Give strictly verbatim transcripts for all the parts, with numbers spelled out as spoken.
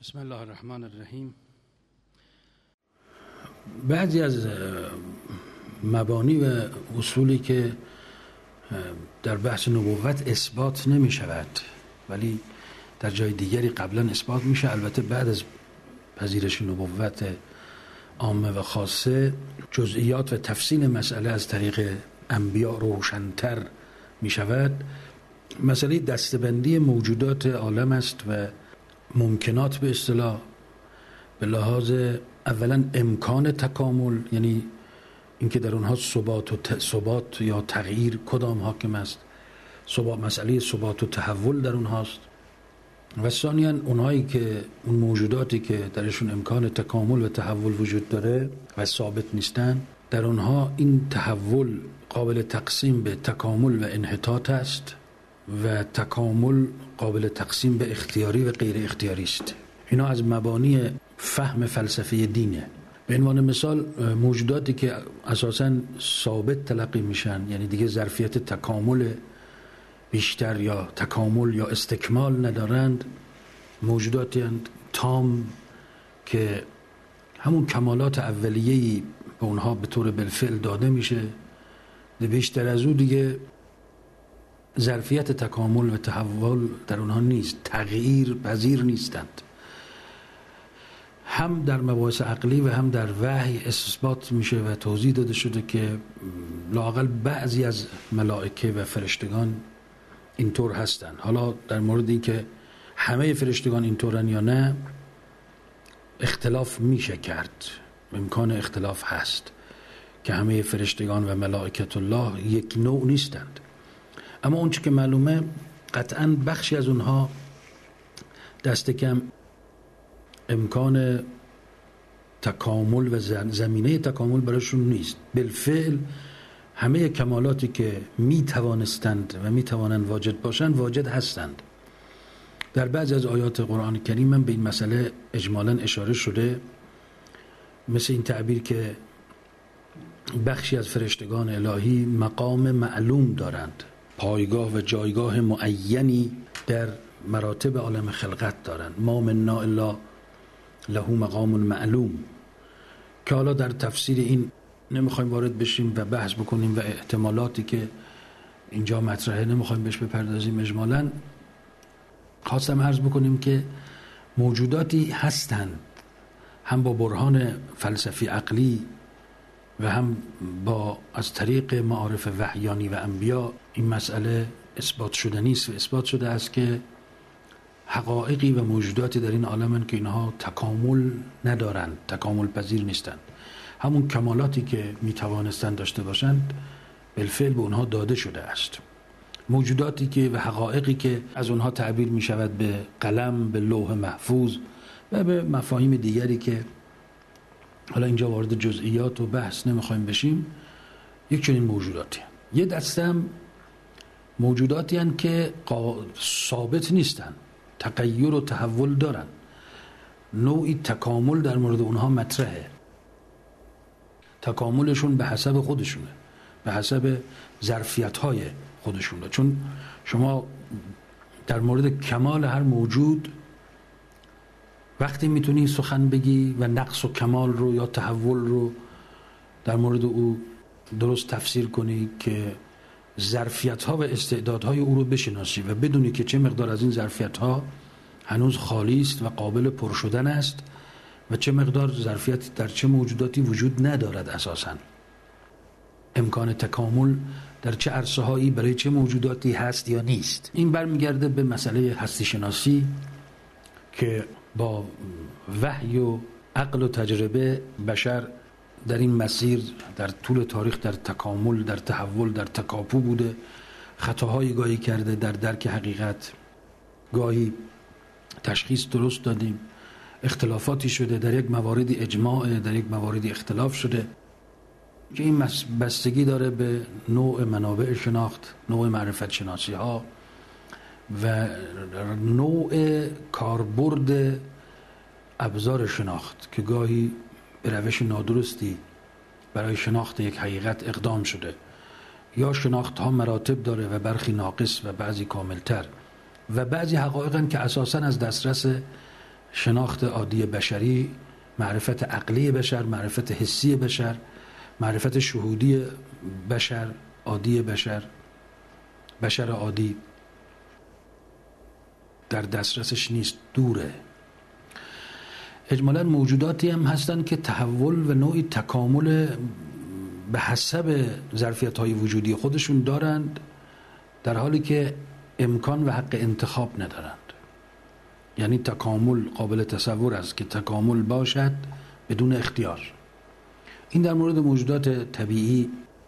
بسم الله الرحمن الرحیم. بعضی از مبانی و اصولی که در بحث نبوت اثبات نمی شود ولی در جای دیگری قبلا اثبات میشه، البته بعد از پذیرش نبوت عامه و خاصه جزئیات و تفصیل مسئله از طریق انبیاء روشن‌تر می شود. مسئله دسته‌بندی موجودات عالم است و ممکنات به اصطلاح به لحاظ اولا امکان تکامل، یعنی اینکه در اونها ثبات و ت... ثبات یا تغییر کدام حاکم است، ثبات، مسئله ثبات و تحول در اونهاست، و ثانیاً اونهایی که اون موجوداتی که درشون امکان تکامل و تحول وجود داره و ثابت نیستن، در اونها این تحول قابل تقسیم به تکامل و انحطاط است و تکامل قابل تقسیم به اختیاری و غیر اختیاری است. اینا از مبانی فهم فلسفه دینه. به عنوان مثال موجوداتی که اساساً ثابت تلقی میشن، یعنی دیگه ظرفیت تکامل بیشتر یا تکامل یا استکمال ندارند، موجوداتی هستند تام که همون کمالات اولیه‌ای به اونها به طور بالفعل داده میشه، بیشتر از اون دیگه ظرفیت تکامل و تحول در اونها نیست، تغییر پذیر نیستند. هم در مباحث عقلی و هم در وحی اثبات میشه و توضیح داده شده که لااقل بعضی از ملائکه و فرشتگان اینطور هستند. حالا در مورد این که همه فرشتگان اینطورن یا نه اختلاف میشه کرد، امکان اختلاف هست که همه فرشتگان و ملائکت الله یک نوع نیستند، اما اون چی که معلومه قطعاً بخشی از اونها دست کم امکان تکامل و زمینه تکامل براشون نیست. بالفعل همه کمالاتی که می توانستند و می توانند واجد باشند واجد هستند. در بعضی از آیات قرآن کریم من به این مسئله اجمالاً اشاره شده، مثل این تعبیر که بخشی از فرشتگان الهی مقام معلوم دارند، پایگاه و جایگاه معینی در مراتب عالم خلقت دارند، ما منا الا له مقام معلوم، که حالا در تفسیر این نمیخوایم وارد بشیم و بحث بکنیم و احتمالاتی که اینجا مطرحه نمیخوایم بهش بپردازیم. اجمالاً خواستم عرض بکنیم که موجوداتی هستند هم با برهان فلسفی عقلی و هم با از طریق معارف وحیانی و انبیا این مسئله اثبات شده نیست و اثبات شده است که حقایقی و موجوداتی در این عالمن که اینها تکامل ندارند، تکامل پذیر نیستند. همون کمالاتی که می توانستند داشته باشند بالفعل به اونها داده شده است. موجوداتی که و حقایقی که از اونها تعبیر می شود به قلم، به لوح محفوظ و به مفاهیم دیگری که حالا اینجا وارد جزئیات و بحث نمیخوایم بشیم، یک چنین موجوداتی هم. یه دسته هم موجوداتی هستند که ثابت نیستن، تغییر و تحول دارن، نوعی تکامل در مورد اونها مطرحه، تکاملشون به حسب خودشونه، به حسب ظرفیت‌های خودشونه. چون شما در مورد کمال هر موجود وقتی میتونی سخن بگی و نقص و کمال رو یا تحول رو در مورد او درست تفسیر کنی که ظرفیت‌ها و استعدادهای او رو بشناسی و بدونی که چه مقدار از این ظرفیت‌ها هنوز خالی است و قابل پر شدن است و چه مقدار ظرفیت در چه موجوداتی وجود ندارد، اساساً امکان تکامل در چه عرصه‌هایی برای چه موجوداتی هست یا نیست. این برمیگرده به مسئله هستی شناسی که با وحی و عقل و تجربه بشر در این مسیر در طول تاریخ در تکامل، در تحول، در تکاپو بوده، خطاهایی گاهی کرده در درک حقیقت، گاهی تشخیص درست دادیم، اختلافاتی شده، در یک مواردی اجماع، در یک مواردی اختلاف شده که این بستگی داره به نوع منابع شناخت، نوع معرفت شناسی ها و نوع کاربرد ابزار شناخت که گاهی به روش نادرستی برای شناخت یک حقیقت اقدام شده، یا شناخت ها مراتب داره و برخی ناقص و بعضی کاملتر، و بعضی حقایقن که اساساً از دسترس شناخت عادی بشری، معرفت عقلی بشر، معرفت حسی بشر، معرفت شهودی بشر، عادی بشر، بشر عادی در دسترسش نیست، دوره. اجمالاً موجوداتی هم هستن که تحول و نوعی تکامل به حسب ظرفیت‌های وجودی خودشون دارند، در حالی که امکان و حق انتخاب ندارند. یعنی تکامل قابل تصور است که تکامل باشد بدون اختیار. این در مورد موجودات طبیعی،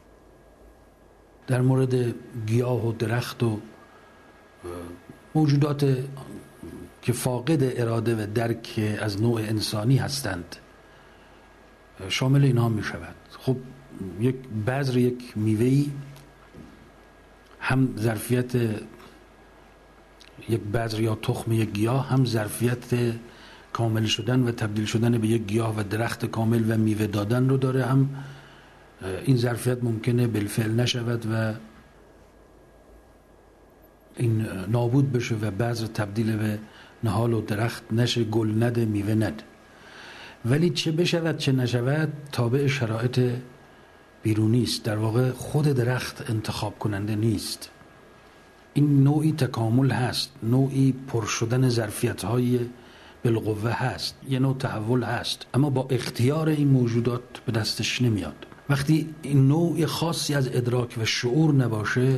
در مورد گیاه و درخت و موجودات که فاقد اراده و درک از نوع انسانی هستند شامل اینها می شود. خب یک بذر یک میوه‌ای هم ظرفیت یک بذر یا تخم یک گیاه هم ظرفیت کامل شدن و تبدیل شدن به یک گیاه و درخت کامل و میوه دادن رو داره، هم این ظرفیت ممکنه بالفعل نشود و این نابود بشه و بذر تبدیل به نهال و درخت نشه، گل نده، میوه نده. ولی چه بشود چه نشود تابع شرایط بیرونی است. در واقع خود درخت انتخاب کننده نیست. این نوعی تکامل هست، نوعی پر شدن ظرفیت‌های بالقوه هست، یه نوع تحول هست، اما با اختیار این موجودات به دستش نمیاد. وقتی این نوع خاصی از ادراک و شعور نباشه،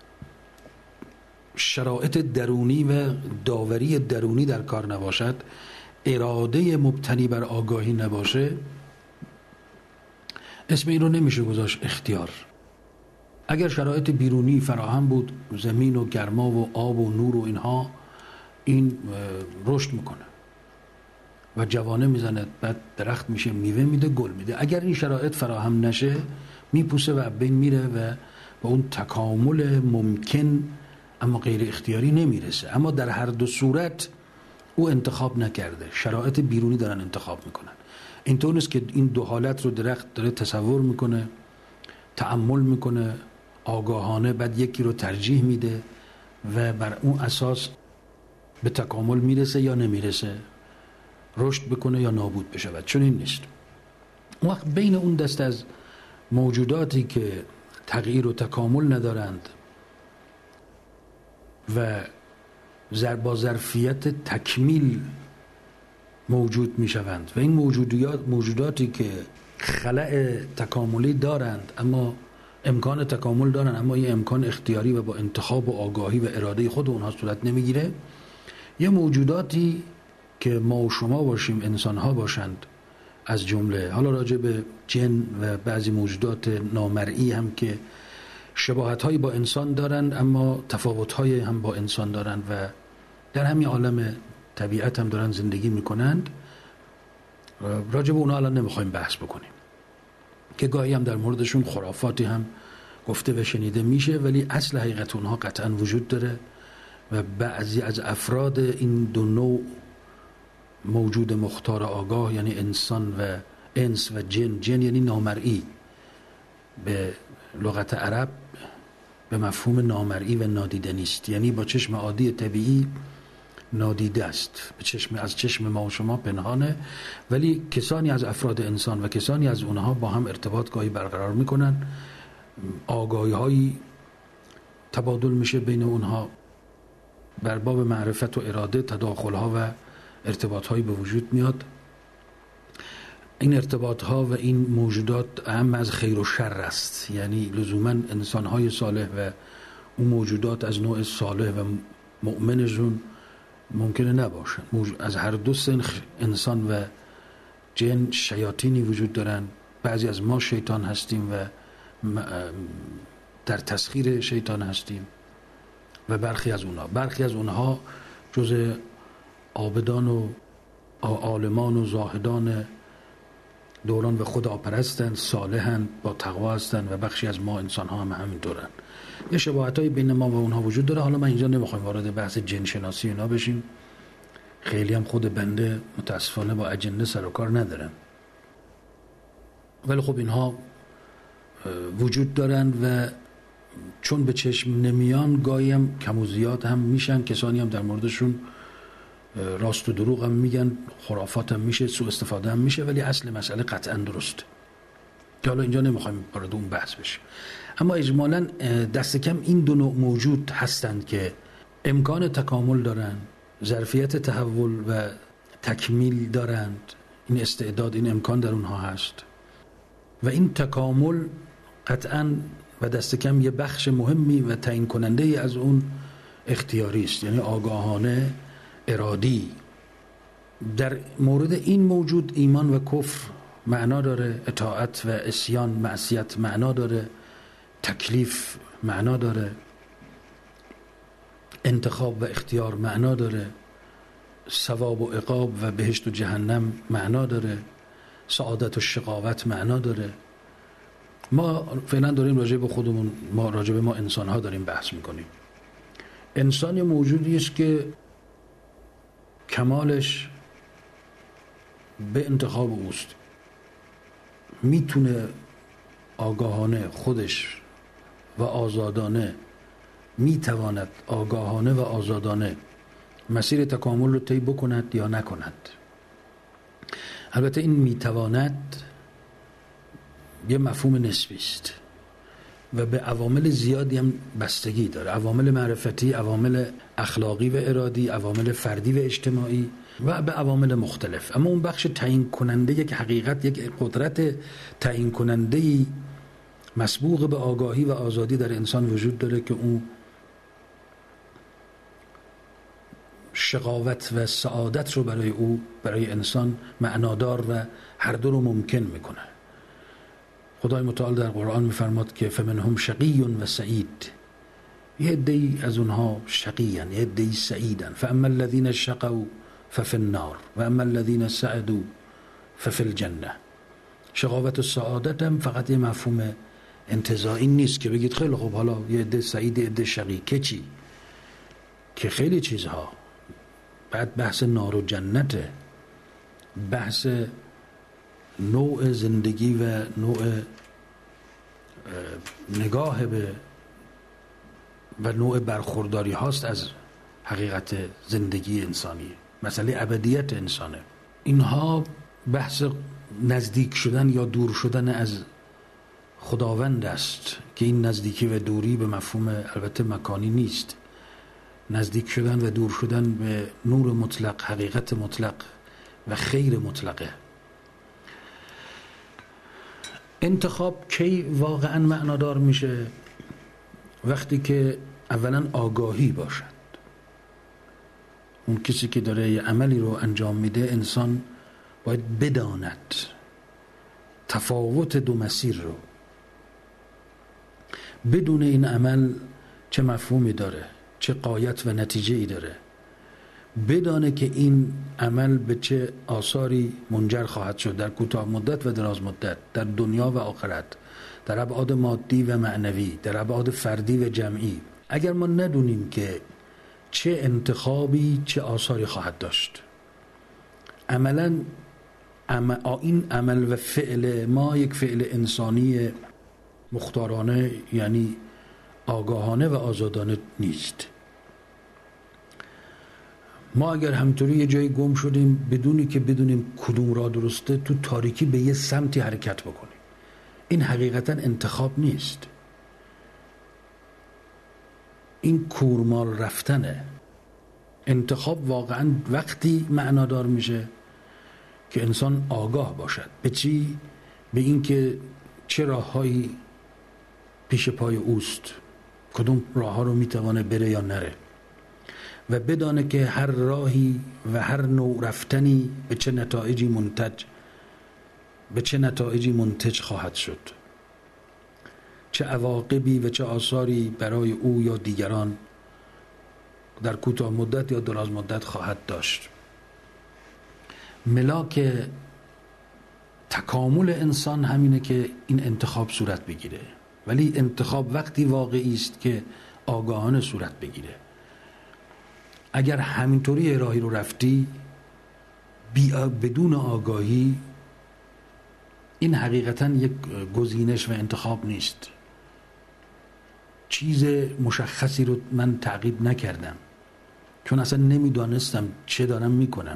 شرایط درونی و داوری درونی در کار نباشد، اراده مبتنی بر آگاهی نباشه، اسم این رو نمیشه گذاشت اختیار. اگر شرایط بیرونی فراهم بود، زمین و گرما و آب و نور و اینها، این رشد میکنه و جوانه میزنه، بعد درخت میشه، میوه میده، گل میده. اگر این شرایط فراهم نشه میپوسه و بین میره و به اون تکامل ممکن اما غیر اختیاری نمیرسه. اما در هر دو صورت او انتخاب نکرده، شرایط بیرونی دارن انتخاب میکنن. اینطور نیست که این دو حالت رو درخت داره تصور میکنه، تأمل میکنه آگاهانه، بعد یکی رو ترجیح میده و بر اون اساس به تکامل میرسه یا نمیرسه، رشد بکنه یا نابود بشه. چون این نیست. اون وقت بین اون دست از موجوداتی که تغییر و تکامل ندارند و با ظرفیت تکمیل موجود میشوند و این موجودات موجوداتی که خلأ تکاملی دارند اما امکان تکامل دارن، اما این امکان اختیاری و با انتخاب و آگاهی و اراده خود اونها صورت نمیگیره. یه موجوداتی که ما و شما باشیم، انسان ها باشند از جمله، حالا راجع به جن و بعضی موجودات نامرئی هم که شباهت هایی با انسان دارند اما تفاوت هایی هم با انسان دارند و در همین عالم طبیعت هم دارن زندگی میکنند، راجع به اونها الان نمیخوایم بحث بکنیم که گاهی هم در موردشون خرافاتی هم گفته و شنیده میشه، ولی اصل حقیقت اونها قطعا وجود داره و بعضی از افراد این دو نوع موجود مختار آگاه، یعنی انسان و انس و جن، جن یعنی نامرئی به لغت عرب به مفهوم نامرئی و نادیده نیست، یعنی با چشم عادی طبیعی نادیده است، به چشم از چشم ما و شما پنهانه، ولی کسانی از افراد انسان و کسانی از اونها با هم ارتباط گاهی برقرار میکنن، آگاهی هایی تبادل میشه بین اونها، بر باب معرفت و اراده تداخل ها و ارتباط هایی به وجود میاد. این ارتباط ها و این موجودات اهم از خیر و شر است، یعنی لزوما انسان های صالح و اون موجودات از نوع صالح و مؤمنشون ممکنه نباشن. از هر دو سنخ انسان و جن شیاطینی وجود دارن، بعضی از ما شیطان هستیم و در تسخیر شیطان هستیم و برخی از اونها برخی از اونها جز عابدان و عالمان و زاهدان دوران و خدا پرستن، صالحن، با تقوا هستن و بخشی از ما انسان ها هم همینطورن. یه شباهتایی بین ما و اونها وجود داره. حالا من اینجا نمیخوایم وارد بحث جن شناسی اینا بشیم، خیلی هم خود بنده متاسفانه با اجنه سر و کار ندارم، ولی خب اینها وجود دارن و چون به چشم نمیان گاهی هم کم و زیاد هم میشن، کسانی هم در موردشون راست و دروغ هم میگن، خرافات هم میشه، سوء استفاده هم میشه، ولی اصل مسئله قطعا درسته که حالا اینجا نمیخوایم وارد اون بحث بشیم. اما اجمالاً دست کم این دو نوع موجود هستند که امکان تکامل دارند، ظرفیت تحول و تکمیل دارند، این استعداد، این امکان در اونها هست و این تکامل قطعاً و دست کم یه بخش مهمی و تعیین کننده ای از اون اختیاری است، یعنی آگاهانه، ارادی. در مورد این موجود ایمان و کفر معنا داره، اطاعت و عصیان، معصیت معنا داره، تکلیف معنا داره، انتخاب و اختیار معنا داره، ثواب و عقاب و بهشت و جهنم معنا داره، سعادت و شقاوت معنا داره. ما فعلا داریم راجع به خودمون، ما راجع به ما انسان ها داریم بحث میکنیم. انسان یه موجودی است که کمالش به انتخاب اوست، میتونه آگاهانه خودش و آزادانه، میتواند آگاهانه و آزادانه مسیر تکامل رو طی بکند یا نکند. البته این میتواند یه مفهوم نسبی است و به عوامل زیادی هم بستگی داره، عوامل معرفتی، عوامل اخلاقی و ارادی، عوامل فردی و اجتماعی و به عوامل مختلف. اما اون بخش تعیین کننده، یک حقیقت، یک قدرت تعیین کننده‌ای مسبوق به آگاهی و آزادی در انسان وجود داره که اون شقاوت و سعادت رو برای او، برای انسان معنادار و هر دو رو ممکن میکنه. خدای متعال در قرآن میفرماد که فمنهم شقی و سعید، یه عده‌ای از اونها شقیان، یه عده‌ای سعیدن. فاما الذین شقوا ففی النار و اما الذین سعدوا ففی الجنه. شقاوت و سعادت هم فقط یه مفهوم انتزاعی نیست که بگید خیلی خوب حالا یه عده سعید، یه عده شقی، که چی؟ که خیلی چیزها. بعد بحث نار و جنته، بحث نوع زندگی و نوع نگاه به و نوع برخورداری هاست از حقیقت زندگی انسانی، مسئله ابدیت انسانه. اینها بحث نزدیک شدن یا دور شدن از خداوند است که این نزدیکی و دوری به مفهوم البته مکانی نیست، نزدیک شدن و دور شدن به نور مطلق، حقیقت مطلق و خیر مطلقه. انتخاب کی واقعا معنادار میشه؟ وقتی که اولا آگاهی باشد. اون کسی که داره یه عملی رو انجام میده، انسان باید بداند تفاوت دو مسیر رو، بدون این عمل چه مفهومی داره، چه غایت و نتیجه ای داره، بدانه که این عمل به چه آثاری منجر خواهد شد در کوتاه مدت و دراز مدت، در دنیا و آخرت، در ابعاد مادی و معنوی، در ابعاد فردی و جمعی. اگر ما ندونیم که چه انتخابی چه آثاری خواهد داشت، عملا این عمل و فعل ما یک فعل انسانی مختارانه، یعنی آگاهانه و آزادانه نیست. ما اگر همینطوری یه جایی گم شدیم بدونی که بدونیم کدوم راه درسته، تو تاریکی به یه سمتی حرکت بکنیم، این حقیقتا انتخاب نیست، این کورمال رفتنه. انتخاب واقعا وقتی معنادار میشه که انسان آگاه باشد. به چی؟ به این که چه راههایی پیش پای اوست، کدوم راه ها رو میتوانه بره یا نره، و بدانه که هر راهی و هر نوع رفتنی به چه نتایجی منتج به چه نتایجی منتج خواهد شد، چه عواقبی و چه آثاری برای او یا دیگران در کوتاه مدت یا دراز مدت خواهد داشت. ملاک تکامل انسان همینه که این انتخاب صورت بگیره، ولی انتخاب وقتی واقعی است که آگاهانه صورت بگیره. اگر همینطوری راهی رو رفتی بدون آگاهی، این حقیقتا یک گزینش و انتخاب نیست. چیز مشخصی رو من تعقیب نکردم، چون اصلا نمیدانستم چه دارم میکنم.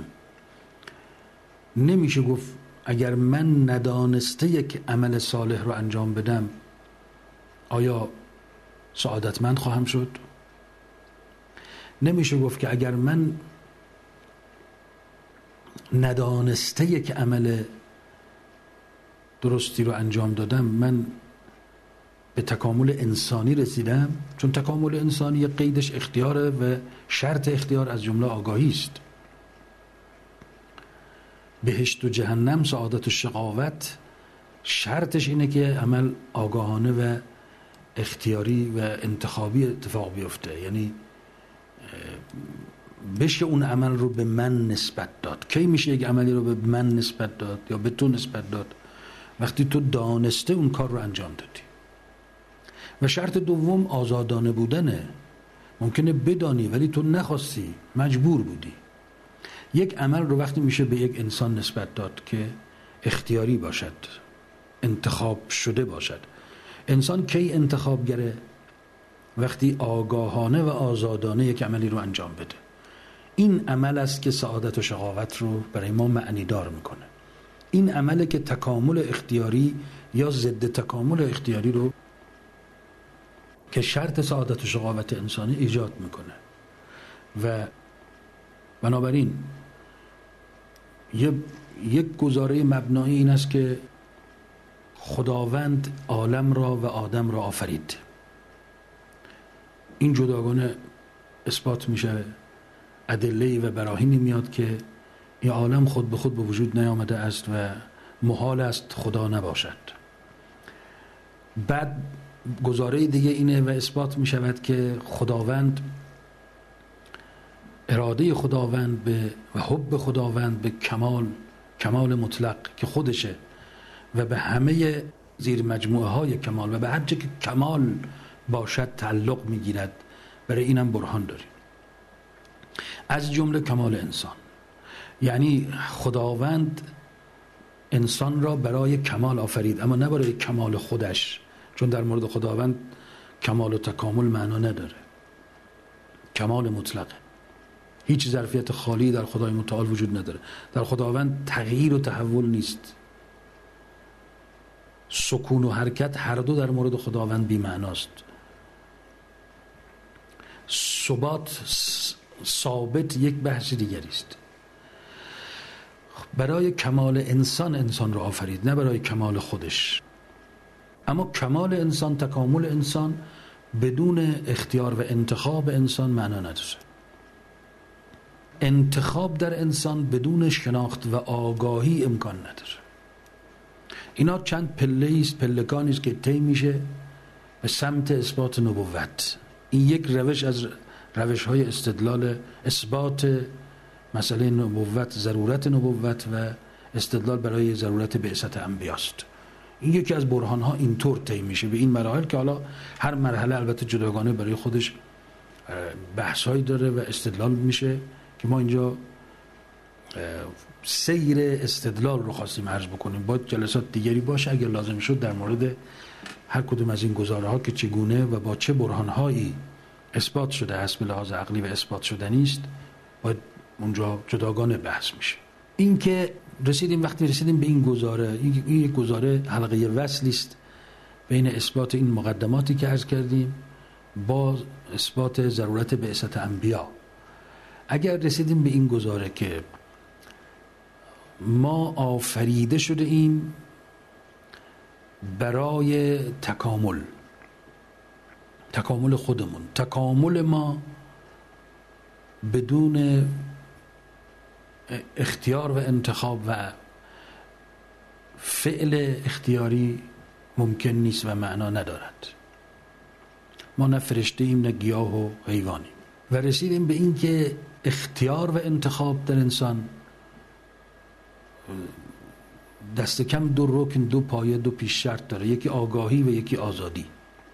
نمیشه گفت اگر من ندانسته یک عمل صالح رو انجام بدم آیا سعادتمند خواهم شد؟ نمیشه گفت که اگر من ندانسته یک عمل درستی رو انجام دادم من به تکامل انسانی رسیدم، چون تکامل انسانی قیدش اختیاره و شرط اختیار از جمله آگاهی است. بهشت و جهنم، سعادت و شقاوت، شرطش اینه که عمل آگاهانه و اختیاری و انتخابی اتفاق بیفته، یعنی بشه اون عمل رو به من نسبت داد. کی میشه یک عملی رو به من نسبت داد یا به تو نسبت داد؟ وقتی تو دانسته اون کار رو انجام دادی. و شرط دوم آزادانه بودنه. ممکنه بدانی ولی تو نخواستی، مجبور بودی. یک عمل رو وقتی میشه به یک انسان نسبت داد که اختیاری باشد، انتخاب شده باشد. انسان کی انتخاب گره؟ وقتی آگاهانه و آزادانه یک عملی رو انجام بده. این عمل است که سعادت و شقاوت رو برای ما معنی دار میکنه. این عمله که تکامل اختیاری یا ضد تکامل اختیاری رو که شرط سعادت و شقاوت انسانی ایجاد میکنه. و بنابراین یک گزاره مبنایی این است که خداوند عالم را و آدم را آفرید. این جداگانه اثبات میشه، ادله و براهینی میاد که این عالم خود به خود به وجود نیامده است و محال است خدا نباشد. بعد گزاره دیگه اینه و اثبات میشود که خداوند، اراده خداوند به و حب خداوند به کمال، کمال مطلق که خودشه و به همه زیر مجموعه های کمال و به هر چه که کمال باشد تعلق میگیرد. برای اینم برهان داریم، از جمله کمال انسان. یعنی خداوند انسان را برای کمال آفرید، اما نه برای کمال خودش، چون در مورد خداوند کمال و تکامل معنا نداره. کمال مطلقه، هیچ ظرفیت خالی در خدای متعال وجود نداره. در خداوند تغییر و تحول نیست. سکون و حرکت هر دو در مورد خداوند بی معناست. ثبات ثابت یک بحث دیگری است. برای کمال انسان انسان را آفرید، نه برای کمال خودش. اما کمال انسان، تکامل انسان بدون اختیار و انتخاب انسان معنا نداره. انتخاب در انسان بدون شناخت و آگاهی امکان نداره. اینا چند پله است، پلکانی است که طی میشه به سمت اثبات نبوت. این یک روش از روش های استدلال اثبات مسئله نبوت، ضرورت نبوت و استدلال برای ضرورت بعثت انبیاست. این یکی از برهان ها اینطور طی میشه به این مراحل که حالا هر مرحله البته جداگانه برای خودش بحث هایی داره و استدلال میشه که ما اینجا سیر استدلال رو خواستیم عرض بکنیم. با جلسات دیگری باشه اگر لازم شد در مورد هر کدوم از این گزاره ها که چگونه و با چه برهان هایی اثبات شده است به لحاظ عقلی و اثبات شدنی است باید اونجا جداگانه بحث میشه. این که رسیدیم، وقتی رسیدیم به این گزاره، این یک گزاره حلقه وصلی است بین اثبات این مقدماتی که عرض کردیم با اثبات ضرورت بعثت انبیا. اگر رسیدیم به این گزاره که ما آفریده شده ایم برای تکامل، تکامل خودمون، تکامل ما بدون اختیار و انتخاب و فعل اختیاری ممکن نیست و معنا ندارد. ما نه فرشته ایم نه گیاه و حیوانیم. و رسیدیم به این که اختیار و انتخاب در انسان دست کم دو رکن، دو پایه، دو پیش شرط داره، یکی آگاهی و یکی آزادی.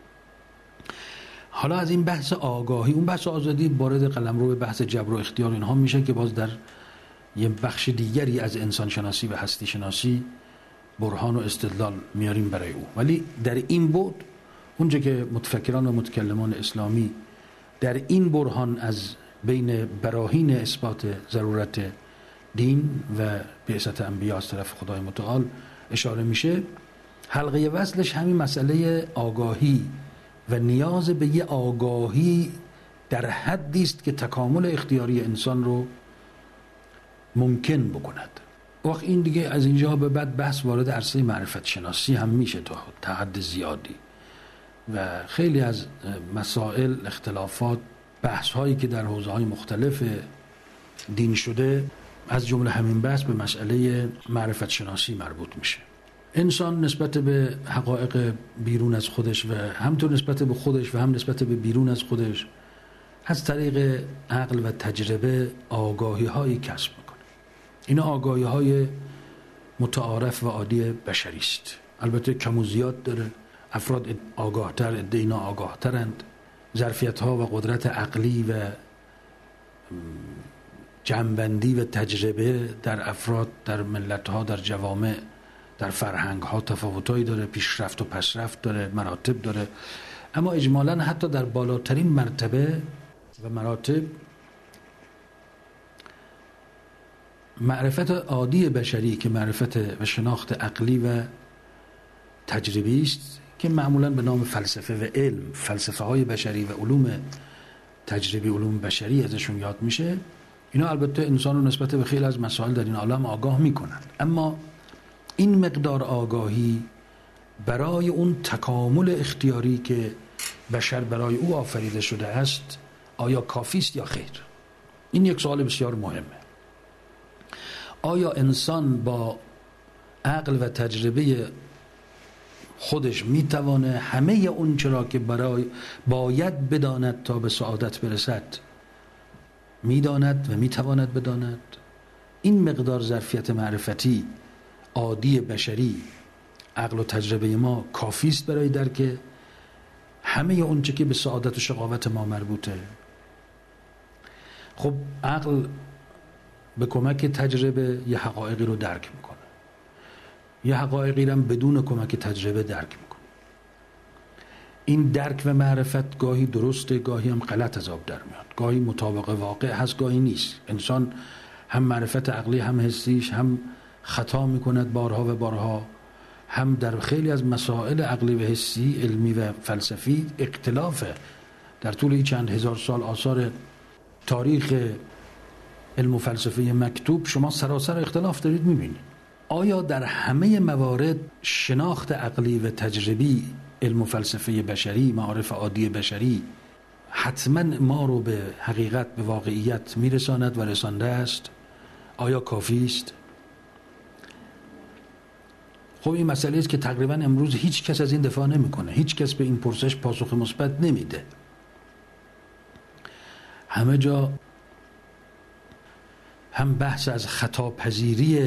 حالا از این بحث آگاهی، اون بحث آزادی وارد قلمرو به بحث جبر و اختیار اینها میشه که باز در یه بخش دیگری از انسان شناسی و هستی شناسی برهان و استدلال میاریم برای او. ولی در این بعد اونجا که متفکران و متکلمان اسلامی در این برهان از بین براهین اثبات ضرورت دین و بعثت انبیا از طرف خدای متعال اشاره میشه، حلقه وصلش همین مسئله آگاهی و نیاز به یه آگاهی در حدی است که تکامل اختیاری انسان رو ممکن بکند. وقت این دیگه از اینجا به بعد بحث وارد عرصه معرفت شناسی هم میشه تا حد زیادی و خیلی از مسائل، اختلافات، بحث هایی که در حوزه های مختلف دین شده از جمله همین بحث به مسئله معرفت شناسی مربوط میشه. انسان نسبت به حقایق بیرون از خودش و همطور نسبت به خودش و هم نسبت به بیرون از خودش از طریق عقل و تجربه آگاهی هایی کسب میکنه. این آگاهی های متعارف و عادی بشری است. البته کم و زیاد داره، افراد آگاهتر، عده ناآگاهترند. ظرفیت ها و قدرت عقلی و جمع‌بندی و تجربه در افراد، در ملت ها، در جوامع، در فرهنگ ها تفاوتایی داره، پیشرفت و پسرفت داره، مراتب داره، اما اجمالاً حتی در بالاترین مرتبه و مراتب معرفت عادی بشری که معرفت و شناخت عقلی و تجربی است که معمولاً به نام فلسفه و علم، فلسفه های بشری و علوم تجربی، علوم بشری ازشون یاد میشه، اینا البته انسان رو نسبت به خیلی از مسائل در این عالم آگاه میکنن، اما این مقدار آگاهی برای اون تکامل اختیاری که بشر برای او آفریده شده است آیا کافی است یا خیر؟ این یک سوال بسیار مهمه. آیا انسان با عقل و تجربه خودش میتوانه همه اون چرا که برای باید بداند تا به سعادت برسد میداند و میتواند بداند؟ این مقدار ظرفیت معرفتی عادی بشری، عقل و تجربه ما کافی است برای درک همه اون چه که به سعادت و شقاوت ما مربوطه؟ خب عقل به کمک تجربه یه حقایقی رو درک میکنه، یه حقایقی رو بدون کمک تجربه درک میکنه. این درک و معرفت گاهی درسته، گاهی هم غلط از آب در میاد، گاهی مطابق واقع هست، گاهی نیست. انسان هم معرفت عقلی هم حسیش هم خطا میکند بارها و بارها، هم در خیلی از مسائل عقلی و حسی، علمی و فلسفی اختلافه. در طول این چند هزار سال آثار تاریخ علم و فلسفه مکتوب شما سراسر اختلاف دارید میبینید. آیا در همه موارد شناخت عقلی و تجربی علم و فلسفه بشری، معارف عادی بشری حتما ما رو به حقیقت، به واقعیت میرساند و رسانده است؟ آیا کافی است؟ خب این مسئله است که تقریبا امروز هیچ کس از این دفاع نمیکنه، هیچ کس به این پرسش پاسخ مثبت نمیده. همه جا هم بحث از خطاپذیری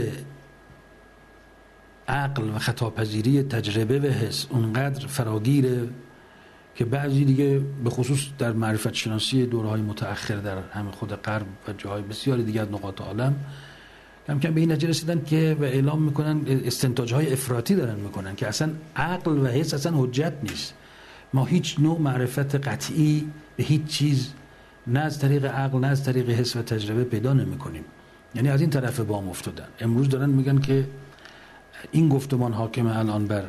عقل و خطاپذیری تجربه و حس اونقدر فراگیره که بعضی دیگه به خصوص در معرفت شناسی دوره‌های متأخر در همه خود غرب و جاهای بسیاری دیگه از نقاط عالم کم کم به این نتیجه رسیدن که و اعلام میکنن، استنتاج‌های افراطی دارن میکنن که اصلا عقل و حس اصلا حجت نیست. ما هیچ نوع معرفت قطعی به هیچ چیز نه از طریق عقل نه از طریق حس و تجربه پیدا نمیکنیم. یعنی از این طرف بام افتادن. امروز دارن میگن که این گفتمان حاکم الان بر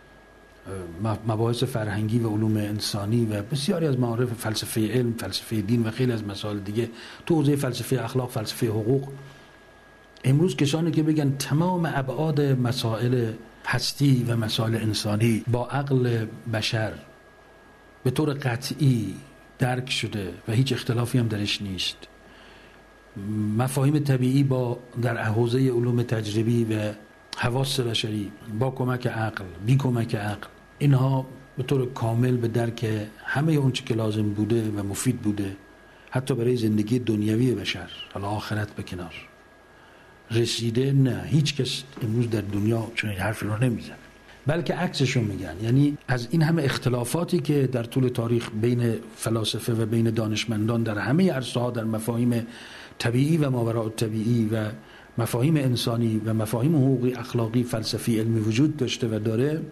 مباحث فرهنگی و علوم انسانی و بسیاری از معارف فلسفه علم، فلسفه دین و خیلی از مسائل دیگه تو حوزه فلسفه اخلاق، فلسفه حقوق، امروز کسانی که بگن تمام ابعاد مسائل هستی و مسائل انسانی با عقل بشر به طور قطعی درک شده و هیچ اختلافی هم درش نیست، مفاهیم طبیعی با در حوزه علوم تجربی و حواس بشری با کمک عقل، بی کمک عقل، اینها به طور کامل به درک همه اون چه که لازم بوده و مفید بوده حتی برای زندگی دنیوی بشر، حالا آخرت به کنار، رسیده؟ نه، هیچ کس امروز در دنیا چون این حرف رو نمیزنه، بلکه عکسشو میگن. یعنی از این همه اختلافاتی که در طول تاریخ بین فلاسفه و بین دانشمندان در همه عرصه‌ها در مفاهیم طبیعی و ماوراء الطبیعی و مفاهیم انسانی و مفاهیم حقوقی، اخلاقی، فلسفی، علمی وجود داشته و داره،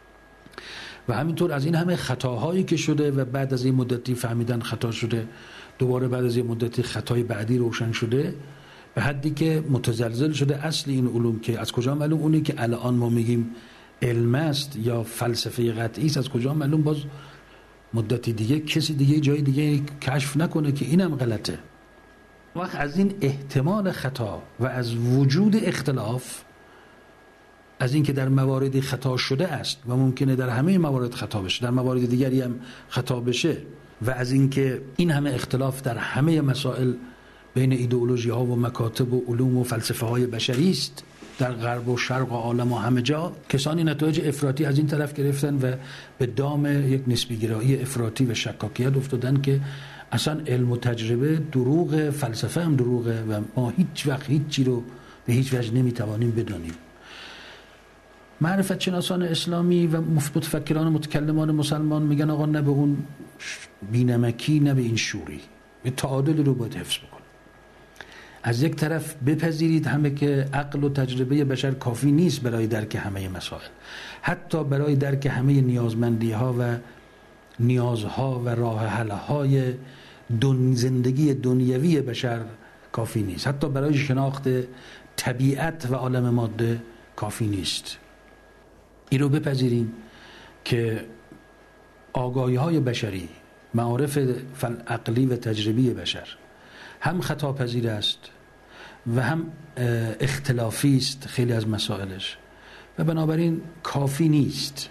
و همینطور از این همه خطاهایی که شده و بعد از این مدتی فهمیدن خطا شده دوباره بعد از یه مدتی خطای بعدی روشن شده، به حدی که متزلزل شده اصل این علوم که از کجا معلوم اونی که الان ما میگیم علم است یا فلسفه قطعی است، از کجا معلوم باز مدتی دیگه کسی دیگه جای دیگه کشف نکنه که اینم غلطه. وقت از این احتمال خطا و از وجود اختلاف، از این که در مواردی خطا شده است و ممکنه در همه موارد خطا بشه، در موارد دیگری هم خطا بشه، و از این که این همه اختلاف در همه مسائل بین ایدئولوژی ها و مکاتب و علوم و فلسفه های بشری است، در غرب و شرق و عالم و همه جا کسانی نتایج افراطی از این طرف گرفتن و به دام یک نسبی گرایی افراطی و شکاکیت افتادن که اصلا علم و تجربه دروغه، فلسفه هم دروغه و ما هیچ وقت هیچ چی رو به هیچ وجه نمیتوانیم بدانیم. معرفت شناسان اسلامی و متفکران متکلمان مسلمان میگن آقا نه به اون بینمکی نه به این شوری، به تعادل رو باید حفظ بکن. از یک طرف بپذیرید همه که عقل و تجربه بشر کافی نیست برای درک همه مسائل، حتی برای درک همه نیازمندی ها و نیازها و راه حل های دن زندگی دنیوی بشر کافی نیست، حتی برای شناخت طبیعت و عالم ماده کافی نیست. این رو بپذیریم که آگاهی های بشری، معارف عقلی و تجربی بشر هم خطا پذیر است و هم اختلافی است خیلی از مسائلش، و بنابراین کافی نیست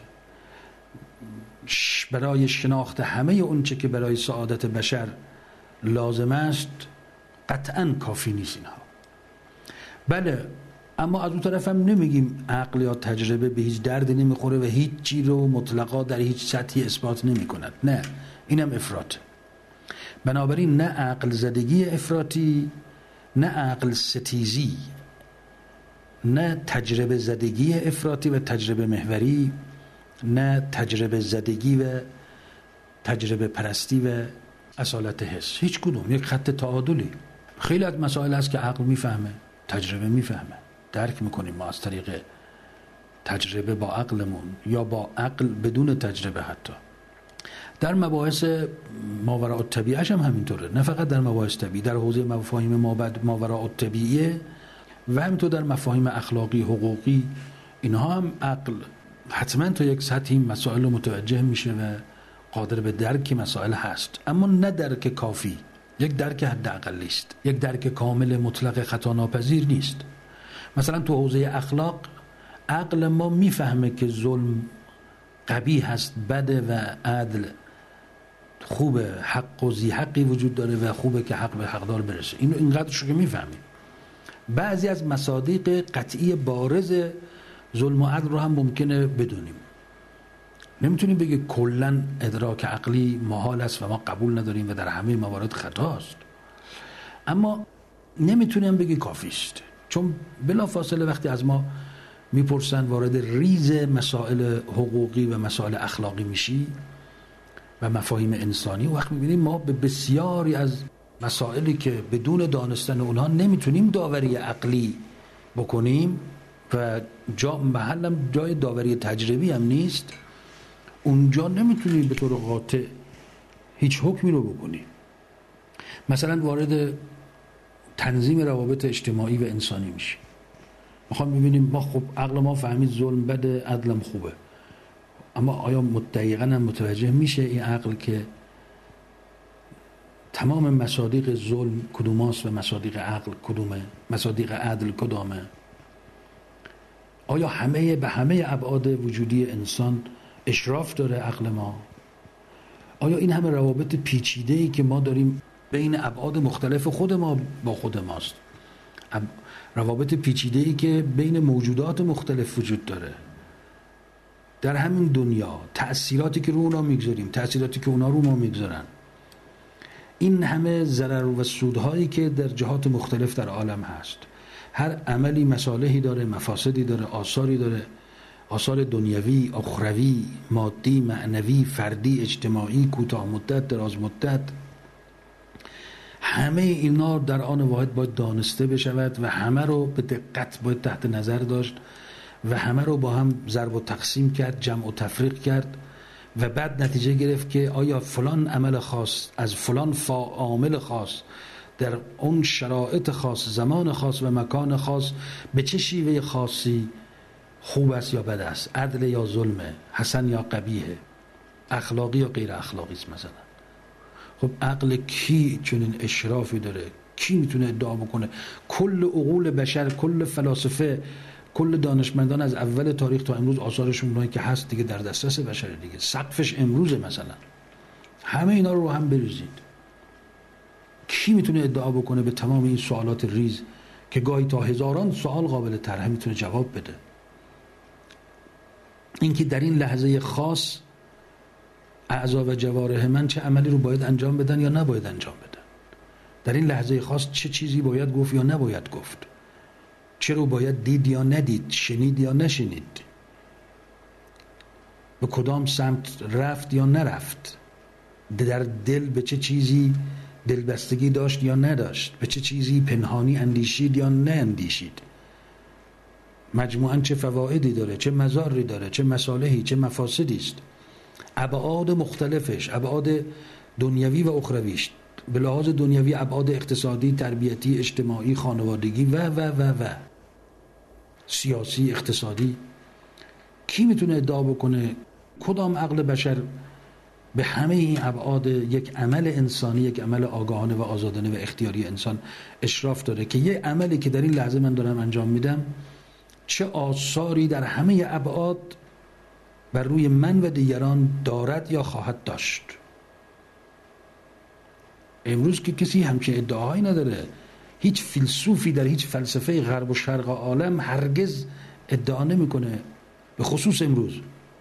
برای شناخت همه اونچه که برای سعادت بشر لازم است. قطعا کافی نیست اینها. بله، اما از اون طرف هم نمیگیم عقل یا تجربه به هیچ دردی نمیخوره و هیچ چی رو مطلقا در هیچ سطحی اثبات نمی کند. نه، اینم افراط. بنابراین نه عقل زدگی افراطی، نه عقل ستیزی، نه تجربه زدگی افراطی و تجربه محوری، نه تجربه زدگی و تجربه پرستی و اصالت حس. هیچ کدوم، یک خط تعادلی. خیلی از مسائل هست که عقل میفهمه، تجربه میفهمه، درک میکنیم ما از طریق تجربه با عقلمون یا با عقل بدون تجربه. حتی در مباحث ماوراء الطبیعه هم همینطوره، نه فقط در مباحث طبیعی، در حوزه مفاهیم ماوراء الطبیعه و همینطور در مفاهیم اخلاقی، حقوقی، اینها هم عقل حتما تا یک سطحی مسائل رو متوجه میشه و قادر به درک مسائل هست، اما نه درک کافی. یک درک حداقلی است، یک درک کامل مطلق خطا ناپذیر نیست. مثلا تو حوزه اخلاق عقل ما میفهمه که ظلم قبیح هست، بده و عدل خوبه، حق و ذی حقی وجود داره و خوبه که حق به حقدار برسه. اینو اینقدرشو که میفهمیم. بعضی از مصادیق قطعی بارز ظلم و عدل رو هم ممکنه بدونیم. نمیتونیم بگه کلن ادراک عقلی محال است و ما قبول نداریم و در همه موارد خطاست، اما نمیتونیم بگه کافی است، چون بلافاصله وقتی از ما میپرسن وارد ریز مسائل حقوقی و مسائل اخلاقی میشی و مفاهیم انسانی، وقت میبینیم ما به بسیاری از مسائلی که بدون دانستن اونها نمیتونیم داوری عقلی بکنیم و جا محلم جای داوری تجربی هم نیست، اونجا نمیتونیم به طور قاطع هیچ حکمی رو بکنیم. مثلا وارد تنظیم روابط اجتماعی و انسانی میشیم، میخوام ببینیم ما خب عقل ما فهمید ظلم بده، عدلم خوبه، اما آیا دقیقاً هم متوجه میشه این عقل که تمام مصادیق ظلم کدوماست و مصادیق عقل کدومه، مصادیق عدل کدامه؟ آیا همه به همه ابعاد وجودی انسان اشراف داره عقل ما؟ آیا این همه روابط پیچیده‌ای که ما داریم بین ابعاد مختلف خود ما با خود ماست، روابط پیچیده‌ای که بین موجودات مختلف وجود داره در همین دنیا، تأثیراتی که رو اونا میگذاریم، تأثیراتی که اونا رو ما میگذارن، این همه ضرر و سودهایی که در جهات مختلف در عالم هست، هر عملی مصالحی داره، مفاسدی داره، آثاری داره، آثار دنیوی، اخروی، مادی، معنوی، فردی، اجتماعی، کوتاه مدت، دراز مدت. همه اینا در آن واحد باید دانسته بشود و همه رو به دقت باید تحت نظر داشت و همه رو با هم ضرب و تقسیم کرد، جمع و تفریق کرد و بعد نتیجه گرفت که آیا فلان عمل خاص از فلان عامل خاص در اون شرایط خاص، زمان خاص و مکان خاص به چه شیوه خاصی خوب است یا بد است، عدل یا ظلمه، حسن یا قبیحه، اخلاقی یا غیر اخلاقی است مثلا. خب عقل کی چنین اشرافی داره؟ کی میتونه ادعا بکنه؟ کل عقول بشر، کل فلاسفه، کل دانشمندان از اول تاریخ تا امروز آثارشون اونایی که هست دیگه در دسترس بشر دیگه، سقفش امروزه مثلا. همه اینا رو هم بریزید. کی میتونه ادعا بکنه به تمام این سوالات ریز که گاهی تا هزاران سوال قابل طرح میتونه جواب بده؟ اینکه در این لحظه خاص اعضا و جوارح من چه عملی رو باید انجام بدن یا نباید انجام بدن، در این لحظه خاص چه چیزی باید گفت یا نباید گفت، چه رو باید دید یا ندید، شنید یا نشنید، به کدام سمت رفت یا نرفت، در دل به چه چیزی دلبستگی داشت یا نداشت، به چه چیزی پنهانی اندیشید یا نه اندیشید، مجموعاً چه فوایدی داره، چه مضاری داره، چه مصالحی، چه مفاسدی است، ابعاد مختلفش، ابعاد دنیوی و اخرویش، به لحاظ دنیوی ابعاد اقتصادی، تربیتی، اجتماعی، خانوادگی و و و و سیاسی، اقتصادی. کی میتونه ادعا بکنه کدام عقل بشر به همه این ابعاد یک عمل انسانی، یک عمل آگاهانه و آزادانه و اختیاری انسان اشراف داره که یه عملی که در این لحظه من دارم انجام میدم چه آثاری در همه ابعاد بر روی من و دیگران دارد یا خواهد داشت؟ امروز که کسی همچین ادعاهایی نداره. هیچ فیلسوفی در هیچ فلسفه غرب و شرق عالم هرگز ادعا نمیکنه، به خصوص امروز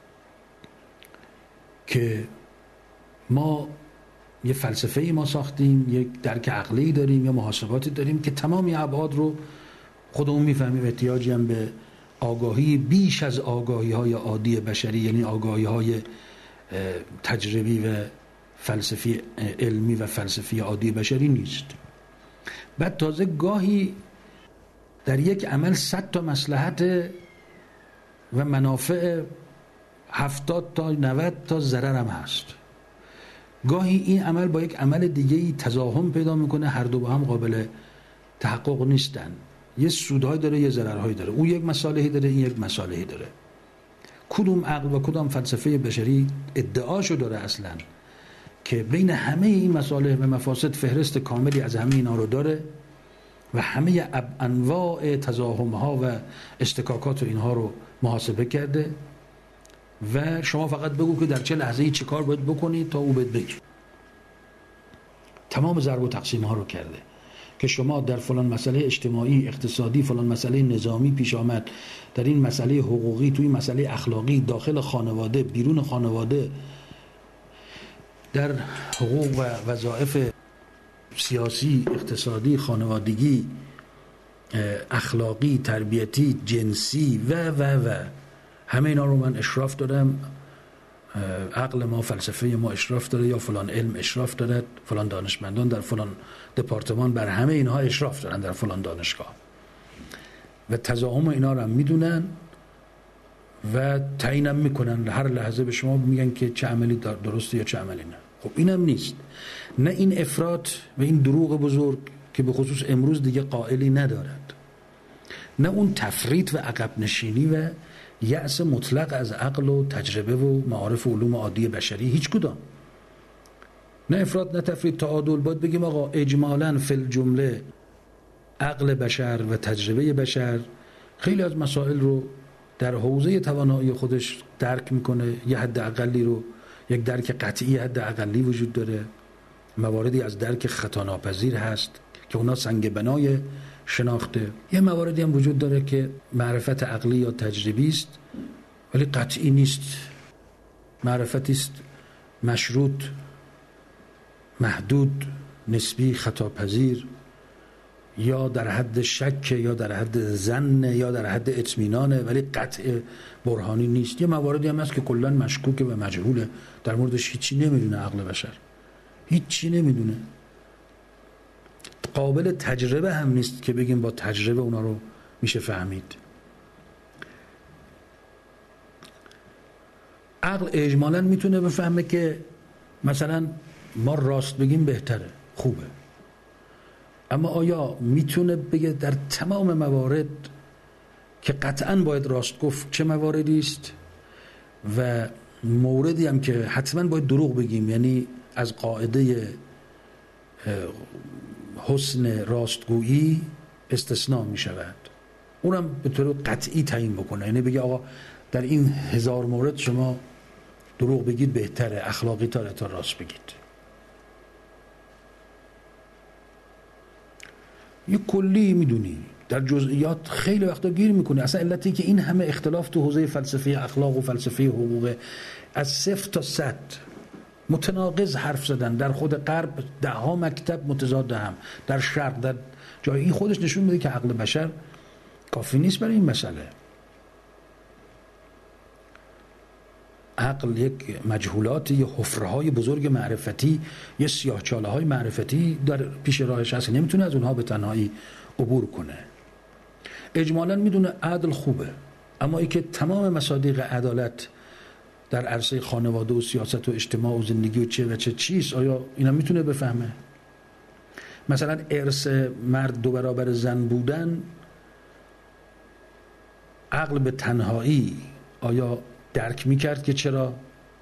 که ما یه فلسفه‌ای ما ساختیم، یک درک عقلی داریم یا محاسباتی داریم که تمامی ابعاد رو خودمون میفهمیم، احتیاجی هم به آگاهی بیش از آگاهی های عادی بشری، یعنی آگاهی های تجربی و فلسفی علمی و فلسفی عادی بشری نیست. بعد تازه گاهی در یک عمل صد تا مصلحت و منافع هفتاد تا نود تا ضرر هم هست. گاهی این عمل با یک عمل دیگه‌ای تزاحم پیدا میکنه، هر دو با هم قابل تحقق نیستن، یه سودهای داره یه ضررهایی داره، اون یک مصالحی داره این یک مصالحی داره. کدوم عقل و کدام فلسفه بشری ادعاشو داره اصلا که بین همه این مصالح و مفاسد فهرست کاملی از همه اینا رو داره و همه انواع تزاحم‌ها و اشتکاکات و اینها رو محاسبه کرده و شما فقط بگو که در چه لحظه‌ای چه کار باید بکنی تا او بهت بگه. تمام ضرب و تقسیم ها رو کرده که شما در فلان مسئله اجتماعی، اقتصادی، فلان مسئله نظامی پیش آمد، در این مسئله حقوقی، توی مسئله اخلاقی، داخل خانواده، بیرون خانواده، در حقوق و وظایف سیاسی، اقتصادی، خانوادگی، اخلاقی، تربیتی، جنسی و و و همه اینا رو من اشراف دارم، عقل ما، فلسفه ما اشراف داره، یا فلان علم اشراف دارد، فلان دانشمندان در فلان دپارتمان بر همه اینها اشراف دارن در فلان دانشگاه و تزاحم اینا رو هم میدونن و تعیینم میکنن، هر لحظه به شما میگن که چه عملی درسته یا چه عملی نه. خب اینم نیست. نه این افراط و این دروغ بزرگ که به خصوص امروز دیگه قائلی ندارد، نه اون تفریط و عقب نشینی و یأس مطلق از عقل و تجربه و معارف و علوم عادی بشری، هیچ کدام. نه افراط نه تفریط، تعادل. باید بگیم آقا اجمالاً فی الجمله عقل بشر و تجربه بشر خیلی از مسائل رو در حوزه توانایی خودش درک میکنه، یه حد اقلی رو، یک درک قطعی حد اقلی وجود داره، مواردی از درک خطا ناپذیر هست که اونا سنگ بنای شناخته، یه مواردی هم وجود داره که معرفت عقلی یا تجربی است ولی قطعی نیست، معرفتی است مشروط، محدود، نسبی، خطا پذیر، یا در حد شک یا در حد ظن یا در حد اطمینانه ولی قطع برهانی نیست. یه مواردی هم هست که کلا مشکوکه و مجهوله، در موردش هیچی نمیدونه عقل بشر، هیچی نمیدونه، قابل تجربه هم نیست که بگیم با تجربه اونا رو میشه فهمید. عقل اجمالاً میتونه بفهمه که مثلا ما راست بگیم بهتره، خوبه، اما آیا میتونه بگه در تمام موارد که قطعاً باید راست گفت چه مواردی است و موردی هم که حتما باید دروغ بگیم، یعنی از قاعده حسن راستگویی استثناء می شود، اونم به طور قطعی تعیین بکنه، یعنی بگه آقا در این هزار مورد شما دروغ بگید بهتره، اخلاقی تره تا راست بگید. یه کلی میدونی در جزئیات خیلی وقتا گیر میکنه. اصلا علتی که این همه اختلاف تو حوزه فلسفه اخلاق و فلسفه حقوق، از صفر تا صد متناقض حرف زدن، در خود غرب ده ها مکتب متضاد هم، در شرق در جای، این خودش نشون میده که عقل بشر کافی نیست برای این مسئله. عقل یک مجهولات، یه حفره‌های بزرگ معرفتی، یه سیاه‌چاله‌های معرفتی در پیش راهش هست، نمیتونه از اونها به تنهایی عبور کنه. اجمالاً میدونه عدل خوبه، اما ای که تمام مصادیق عدالت در عرصه خانواده و سیاست و اجتماع و زندگی و چه و چه چیز، آیا اینا میتونه بفهمه؟ مثلا ارث مرد دو برابر زن بودن، عقل به تنهایی آیا درک میکرد که چرا؟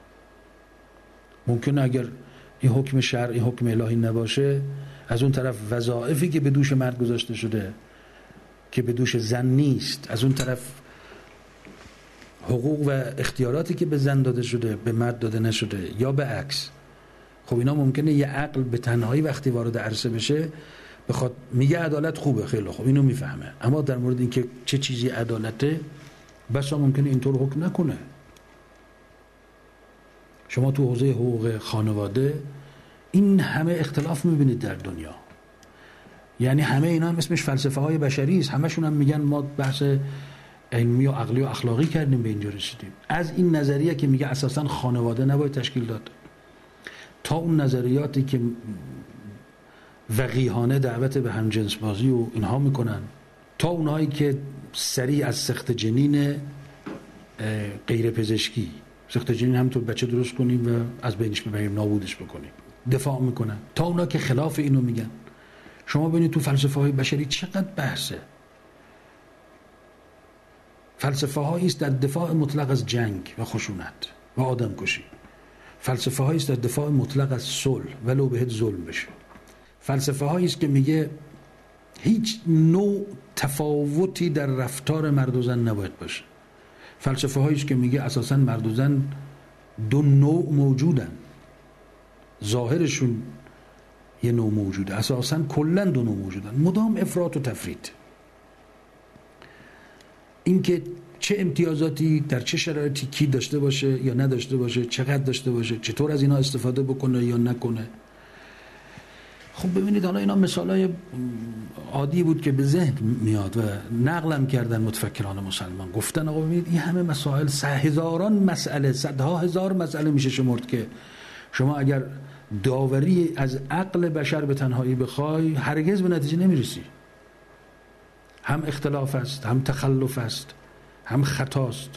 ممکنه اگر این حکم شرع، این حکم الهی نباشه، از اون طرف وظایفی که به دوش مرد گذاشته شده که به دوش زن نیست، از اون طرف حقوق و اختیاراتی که به زن داده شده به مرد داده نشده، یا به عکس. خب اینا ممکنه یه عقل به تنهایی وقتی وارد عرصه بشه بخواد میگه عدالت خوبه، خیلی خوب، اینو میفهمه، اما در مورد اینکه چه چیزی عدالته بسا ممکنه اینطور حکم نکنه. شما تو حوزه حقوق خانواده این همه اختلاف میبینید در دنیا، یعنی همه اینا هم اسمش فلسفه های بشری است، همشون هم میگن ما بحث علمی و عقلی و اخلاقی کردیم به اینجا رسیدیم. از این نظریه که میگه اساساً خانواده نباید تشکیل داد، تا اون نظریاتی که وقیحانه دعوت به همجنس بازی و اینها میکنن، تا اونهایی که سریع از سخت جنین غیر پزشکی، سخت جنین همینطور بچه درست کنیم و از بینش ببریم، نابودش بکنیم، دفاع میکنن، تا اونا که خلاف اینو میگن. شما ببینید تو فلسفه های بشری چقدر بحثه. فلسفه هایی است در دفاع مطلق از جنگ و خشونت و آدم کشی، فلسفه هایی است در دفاع مطلق از صلح ولو بهت ظلم بشه، فلسفه هایی است که میگه هیچ نوع تفاوتی در رفتار مرد و زن نباید باشه، فلسفه هایی است که میگه اساساً مرد و زن دو نوع موجودن، ظاهرشون یه نوع موجوده، اساساً کلاً دو نوع موجودن، مدام افراط و تفرید. اینکه چه امتیازاتی در چه شرایطی کی داشته باشه یا نداشته باشه، چقدر داشته باشه، چطور از اینا استفاده بکنه یا نکنه. خب ببینید حالا اینا مثالای عادی بود که به ذهن میاد و نقلم کردن متفکران مسلمان، گفتن آقا ببینید این همه مسائل، سه هزاران مسئله، صدها هزار مسئله میشه شمرد که شما اگر داوری از عقل بشر به تنهایی بخوای هرگز به نتیجه نمیرسی. هم اختلاف است، هم تخلف است، هم خطاست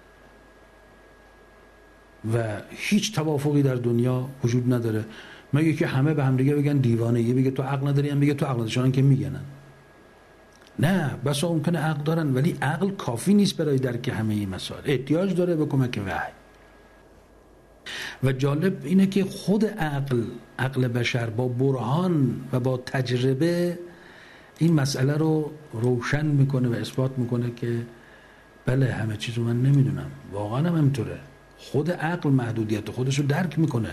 و هیچ توافقی در دنیا وجود نداره، مگه که همه به هم دیگه بگن دیوانه، یه بگه تو عقل نداری، هم بگه تو عقل نداری، که میگنن. نه، بسا ممکنه عقل دارن ولی عقل کافی نیست برای درک همه این مسائل، احتیاج داره به کمک وحی. و جالب اینه که خود عقل عقل بشر با برهان و با تجربه این مسئله رو روشن میکنه و اثبات میکنه که بله همه چیز رو من نمیدونم، واقعا هم همینطوره. خود عقل محدودیت خودش رو درک میکنه،